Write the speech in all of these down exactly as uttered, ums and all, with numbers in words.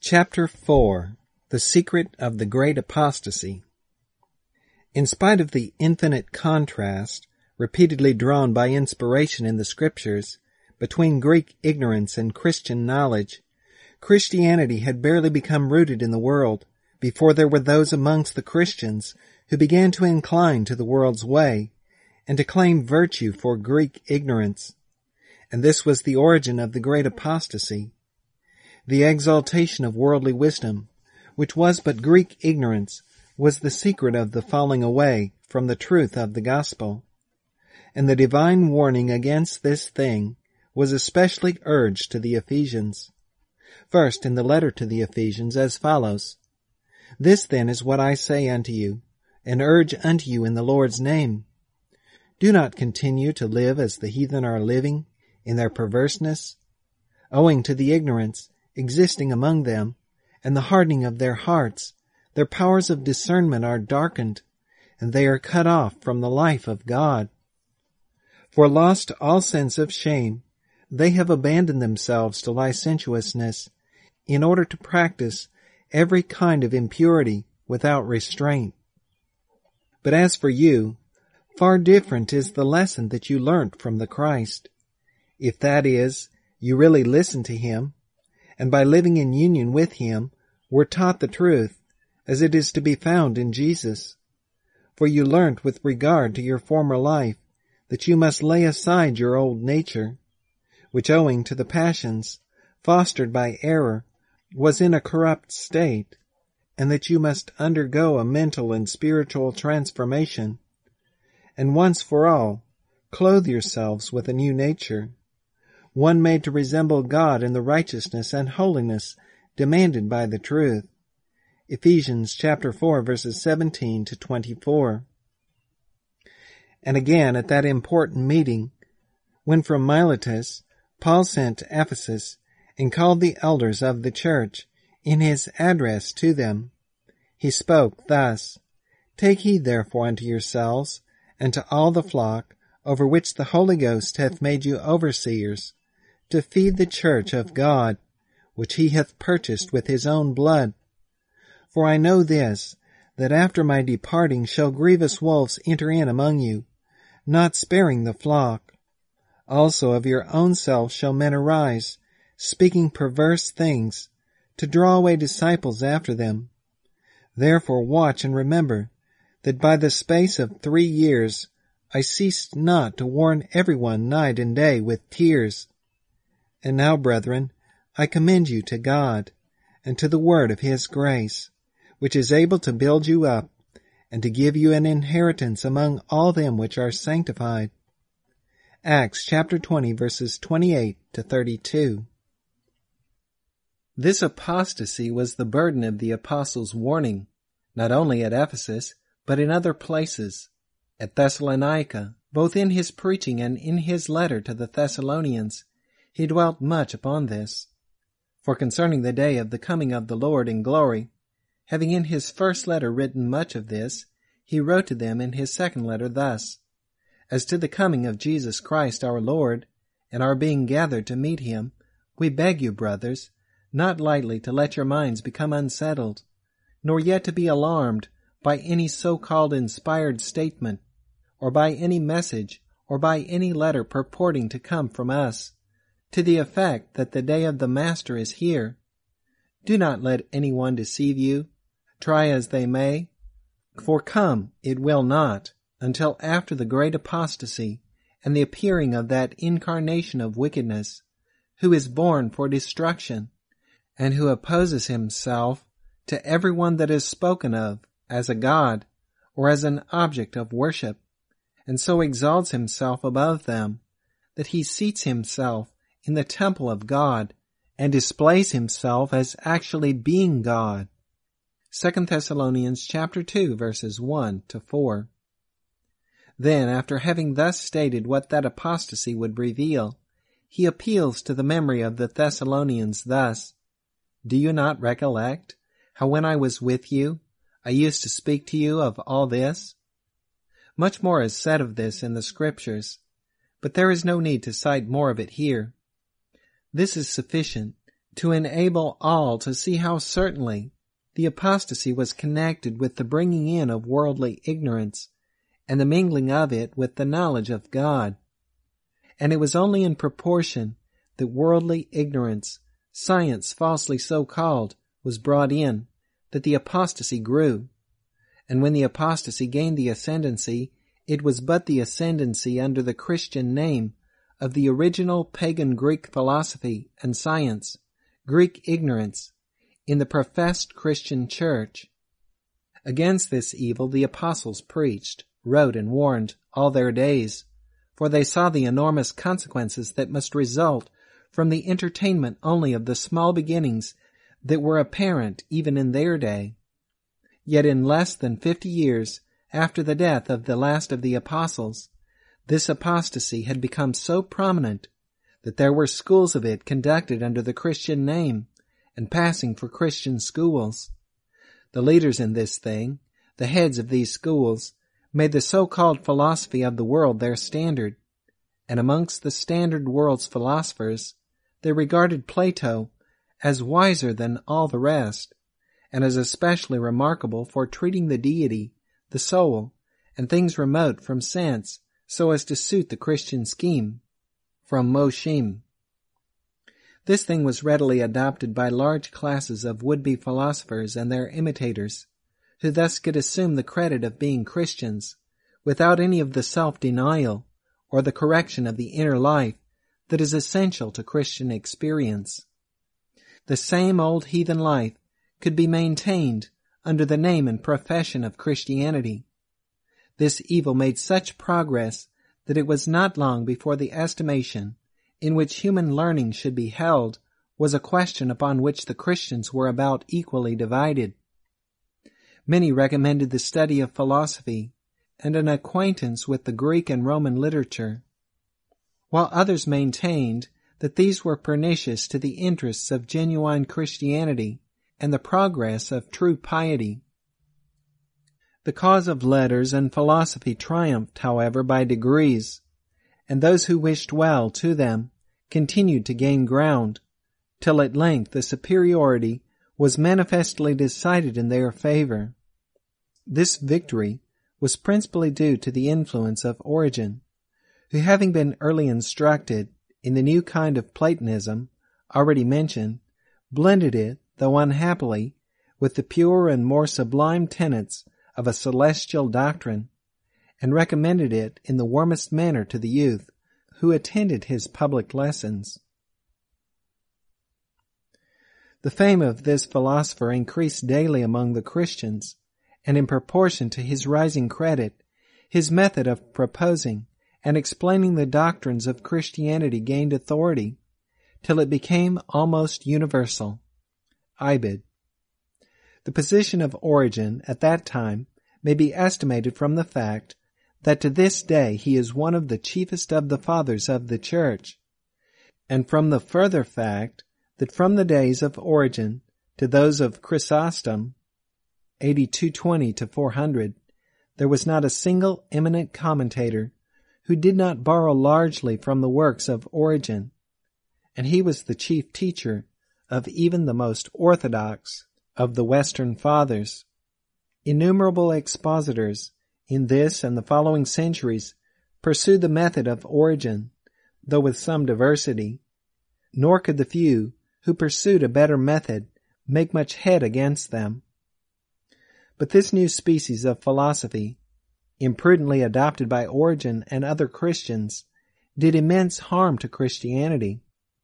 Chapter four. The Secret of the Great Apostasy. In spite of the infinite contrast, repeatedly drawn by inspiration in the Scriptures, between Greek ignorance and Christian knowledge, Christianity had barely become rooted in the world before there were those amongst the Christians who began to incline to the world's way and to claim virtue for Greek ignorance. And this was the origin of the great apostasy. The exaltation of worldly wisdom, which was but Greek ignorance, was the secret of the falling away from the truth of the gospel. And the divine warning against this thing was especially urged to the Ephesians. First, in the letter to the Ephesians, as follows: This then is what I say unto you, and urge unto you in the Lord's name. Do not continue to live as the heathen are living, in their perverseness, owing to the ignorance existing among them, and the hardening of their hearts. Their powers of discernment are darkened, and they are cut off from the life of God. For lost to all sense of shame, they have abandoned themselves to licentiousness, in order to practice every kind of impurity without restraint. But as for you, far different is the lesson that you learnt from the Christ, if that is, you really listened to him, and by living in union with him, were taught the truth, as it is to be found in Jesus. For you learnt with regard to your former life, that you must lay aside your old nature, which owing to the passions, fostered by error, was in a corrupt state, and that you must undergo a mental and spiritual transformation, and once for all, clothe yourselves with a new nature, one made to resemble God in the righteousness and holiness demanded by the truth. Ephesians chapter four, verses seventeen to twenty-four. And again at that important meeting, when from Miletus Paul sent to Ephesus and called the elders of the church, in his address to them, he spoke thus: Take heed therefore unto yourselves, and to all the flock, over which the Holy Ghost hath made you overseers, to feed the church of God, which he hath purchased with his own blood. For I know this, that after my departing shall grievous wolves enter in among you, not sparing the flock. Also of your own selves shall men arise, speaking perverse things, to draw away disciples after them. Therefore watch and remember, that by the space of three years I ceased not to warn every one night and day with tears. And now, brethren, I commend you to God, and to the word of his grace, which is able to build you up, and to give you an inheritance among all them which are sanctified. Acts chapter twenty, verses twenty-eight to thirty-two. This apostasy was the burden of the apostles' warning, not only at Ephesus, but in other places. At Thessalonica, both in his preaching and in his letter to the Thessalonians, he dwelt much upon this. For concerning the day of the coming of the Lord in glory, having in his first letter written much of this, he wrote to them in his second letter thus: As to the coming of Jesus Christ our Lord, and our being gathered to meet him, we beg you, brothers, not lightly to let your minds become unsettled, nor yet to be alarmed by any so-called inspired statement, or by any message, or by any letter purporting to come from us, to the effect that the day of the Master is here. Do not let anyone deceive you, try as they may, for come it will not, until after the great apostasy and the appearing of that incarnation of wickedness, who is born for destruction, and who opposes himself to every one that is spoken of as a god, or as an object of worship, and so exalts himself above them, that he seats himself in the temple of God, and displays himself as actually being God. Second Thessalonians chapter two, verses one to four. Then, after having thus stated what that apostasy would reveal, he appeals to the memory of the Thessalonians thus: Do you not recollect how when I was with you, I used to speak to you of all this? Much more is said of this in the Scriptures, but there is no need to cite more of it here. This is sufficient to enable all to see how certainly the apostasy was connected with the bringing in of worldly ignorance and the mingling of it with the knowledge of God. And it was only in proportion that worldly ignorance, science falsely so called, was brought in, that the apostasy grew. And when the apostasy gained the ascendancy, it was but the ascendancy under the Christian name of the original pagan Greek philosophy and science, Greek ignorance, in the professed Christian church. Against this evil the apostles preached, wrote, and warned all their days, for they saw the enormous consequences that must result from the entertainment only of the small beginnings that were apparent even in their day. Yet in less than fifty years after the death of the last of the apostles, this apostasy had become so prominent that there were schools of it conducted under the Christian name and passing for Christian schools. The leaders in this thing, the heads of these schools, made the so-called philosophy of the world their standard, and amongst the standard world's philosophers they regarded Plato as wiser than all the rest, and as especially remarkable for treating the deity, the soul, and things remote from sense so as to suit the Christian scheme, from Moshim. This thing was readily adopted by large classes of would-be philosophers and their imitators, who thus could assume the credit of being Christians, without any of the self-denial or the correction of the inner life that is essential to Christian experience. The same old heathen life could be maintained under the name and profession of Christianity. This evil made such progress that it was not long before the estimation in which human learning should be held was a question upon which the Christians were about equally divided. Many recommended the study of philosophy and an acquaintance with the Greek and Roman literature, while others maintained that these were pernicious to the interests of genuine Christianity and the progress of true piety. The cause of letters and philosophy triumphed, however, by degrees, and those who wished well to them continued to gain ground, till at length the superiority was manifestly decided in their favor. This victory was principally due to the influence of Origen, who, having been early instructed in the new kind of Platonism already mentioned, blended it, though unhappily, with the pure and more sublime tenets of a celestial doctrine, and recommended it in the warmest manner to the youth who attended his public lessons. The fame of this philosopher increased daily among the Christians, and in proportion to his rising credit, his method of proposing and explaining the doctrines of Christianity gained authority, till it became almost universal. Ibid. The position of Origen at that time may be estimated from the fact that to this day he is one of the chiefest of the fathers of the Church, and from the further fact that from the days of Origen to those of Chrysostom, A D two twenty to four hundred, there was not a single eminent commentator who did not borrow largely from the works of Origen, and he was the chief teacher of even the most orthodox of the Western Fathers. Innumerable expositors in this and the following centuries pursued the method of Origen, though with some diversity, nor could the few who pursued a better method make much head against them. But this new species of philosophy, imprudently adopted by Origen and other Christians, did immense harm to Christianity,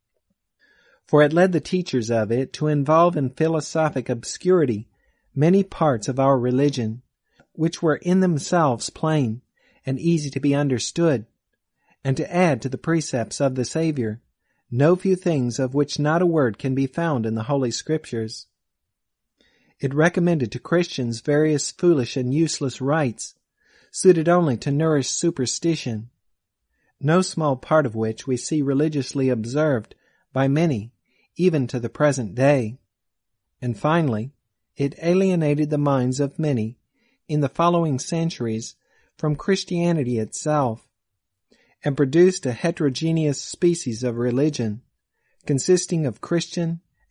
for it led the teachers of it to involve in philosophic obscurity many parts of our religion, which were in themselves plain and easy to be understood, and to add to the precepts of the Savior no few things of which not a word can be found in the Holy Scriptures. It recommended to Christians various foolish and useless rites, suited only to nourish superstition, no small part of which we see religiously observed by many, even to the present day. And finally, it alienated the minds of many in the following centuries from Christianity itself, and produced a heterogeneous species of religion, consisting of Christian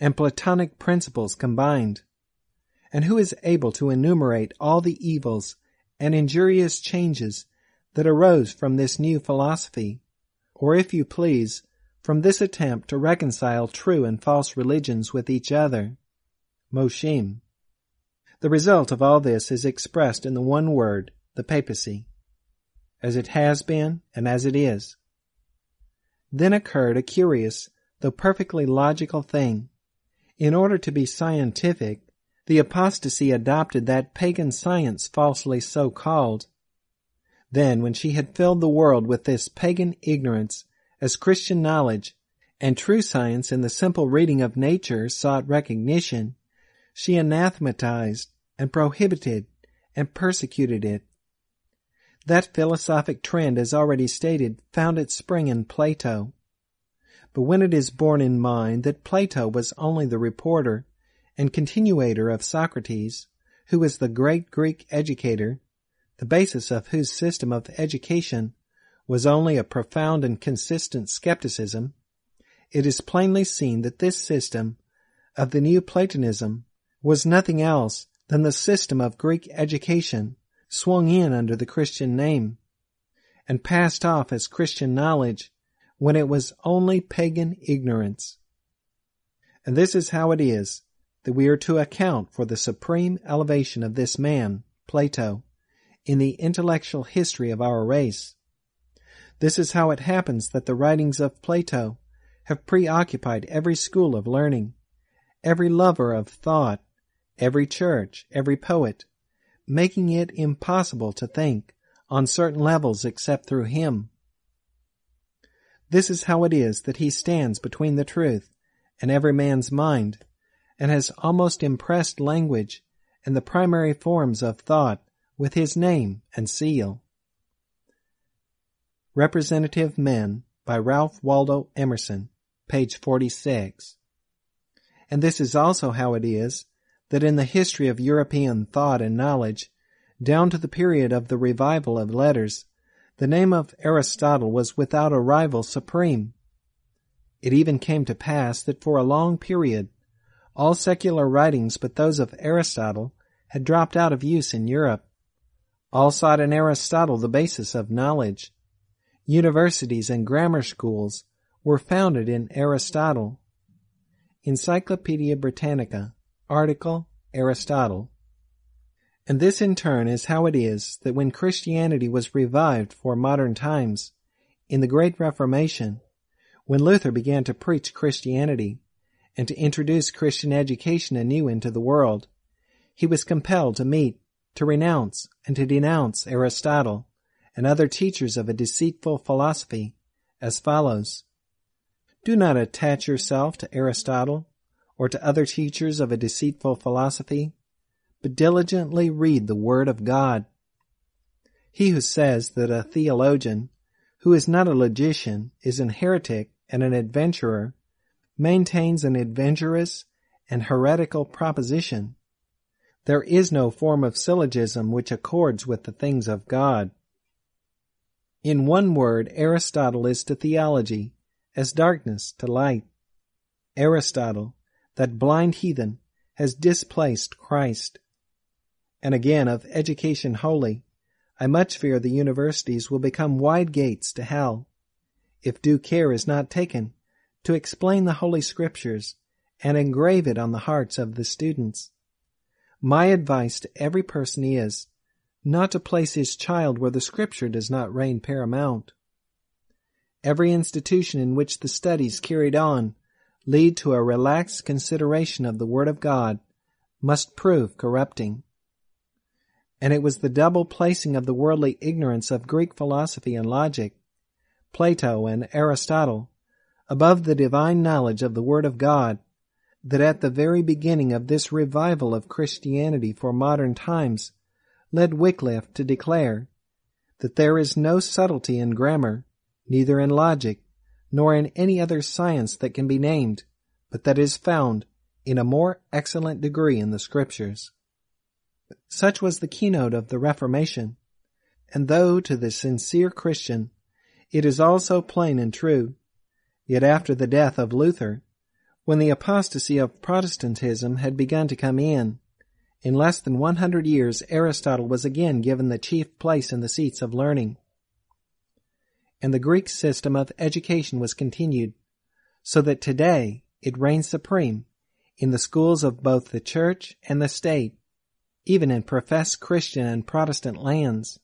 and Platonic principles combined? And who is able to enumerate all the evils and injurious changes that arose from this new philosophy, or, if you please, from this attempt to reconcile true and false religions with each other? Moshim. The result of all this is expressed in the one word, the papacy, as it has been and as it is. Then occurred a curious, though perfectly logical thing. In order to be scientific, the apostasy adopted that pagan science falsely so called. Then, when she had filled the world with this pagan ignorance as Christian knowledge, and true science in the simple reading of nature sought recognition, she anathematized and prohibited and persecuted it. That philosophic trend, as already stated, found its spring in Plato. But when it is borne in mind that Plato was only the reporter and continuator of Socrates, who was the great Greek educator, the basis of whose system of education was only a profound and consistent skepticism, it is plainly seen that this system of the new Platonism was nothing else than the system of Greek education swung in under the Christian name, and passed off as Christian knowledge when it was only pagan ignorance. And this is how it is that we are to account for the supreme elevation of this man, Plato, in the intellectual history of our race. This is how it happens that the writings of Plato have preoccupied every school of learning, every lover of thought, every church, every poet, making it impossible to think on certain levels except through him. This is how it is that he stands between the truth and every man's mind, and has almost impressed language and the primary forms of thought with his name and seal. Representative Men by Ralph Waldo Emerson, page forty-six. And this is also how it is that in the history of European thought and knowledge, down to the period of the revival of letters, the name of Aristotle was without a rival supreme. It even came to pass that for a long period, all secular writings but those of Aristotle had dropped out of use in Europe. All sought in Aristotle the basis of knowledge. Universities and grammar schools were founded in Aristotle. Encyclopedia Britannica, article Aristotle. And this in turn is how it is that when Christianity was revived for modern times, in the Great Reformation, when Luther began to preach Christianity and to introduce Christian education anew into the world, he was compelled to meet, to renounce, and to denounce Aristotle and other teachers of a deceitful philosophy as follows. Do not attach yourself to Aristotle or to other teachers of a deceitful philosophy, but diligently read the Word of God. He who says that a theologian, who is not a logician, is an heretic and an adventurer, maintains an adventurous and heretical proposition. There is no form of syllogism which accords with the things of God. In one word, Aristotle is to theology as darkness to light. Aristotle, that blind heathen, has displaced Christ. And again, of education wholly, I much fear the universities will become wide gates to hell, if due care is not taken to explain the Holy Scriptures and engrave it on the hearts of the students. My advice to every person is not to place his child where the Scripture does not reign paramount. Every institution in which the studies carried on lead to a relaxed consideration of the Word of God must prove corrupting. And it was the double placing of the worldly ignorance of Greek philosophy and logic, Plato and Aristotle, above the divine knowledge of the Word of God, that at the very beginning of this revival of Christianity for modern times led Wycliffe to declare that there is no subtlety in grammar, neither in logic, nor in any other science that can be named, but that is found in a more excellent degree in the Scriptures. Such was the keynote of the Reformation, and though to the sincere Christian it is all so plain and true, yet after the death of Luther, When the apostasy of Protestantism had begun to come in, in less than one hundred years Aristotle was again given the chief place in the seats of learning, and the Greek system of education was continued, so that today it reigns supreme in the schools of both the church and the state, even in professed Christian and Protestant lands.